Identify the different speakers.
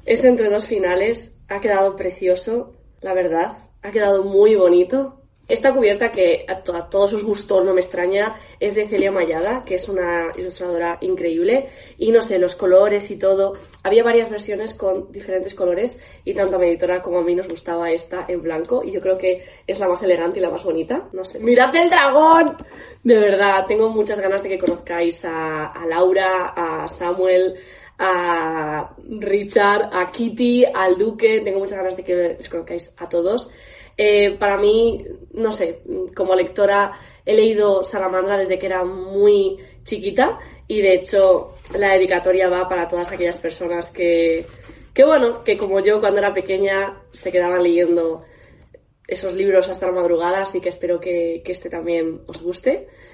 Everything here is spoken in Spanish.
Speaker 1: Es entre dos finales, ha quedado precioso, la verdad, ha quedado muy bonito. Esta cubierta, que a todos os gustó, no me extraña, es de Celia Mayada, que es una ilustradora increíble, y no sé, los colores y todo, había varias versiones con diferentes colores, y tanto a mi editora como a mí nos gustaba esta en blanco, y yo creo que es la más elegante y la más bonita, no sé. ¡Mirad el dragón! De verdad, tengo muchas ganas de que conozcáis a Laura, a Samuel, a Richard, a Kitty, al Duque, tengo muchas ganas de que les conozcáis a todos. Para mí, no sé, como lectora he leído Salamandra desde que era muy chiquita y de hecho la dedicatoria va para todas aquellas personas que bueno, que como yo cuando era pequeña se quedaban leyendo esos libros hasta la madrugada, así que espero que este también os guste.